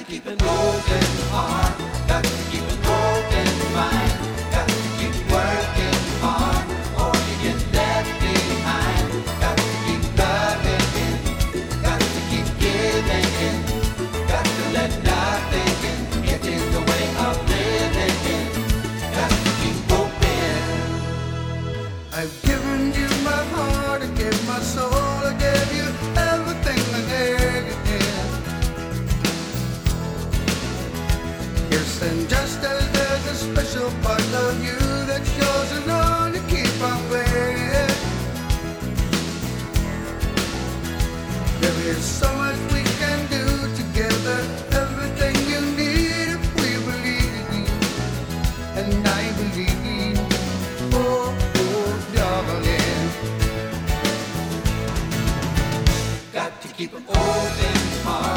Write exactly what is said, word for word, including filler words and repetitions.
keep an open heart, got to keep an open mind, got to keep working hard, or you get left behind. Got to keep loving in, got to keep giving in, got to let nothing in get in the way of living in. Got to keep open. I've given you my heart, I gave my soul, I gave you everything I gave you. Yes, and just as there's a special part of you that's yours and all you keep on playing, there is so much we can do together, everything you need if we believe, and I believe, oh, oh, darling. Got to keep an open heart.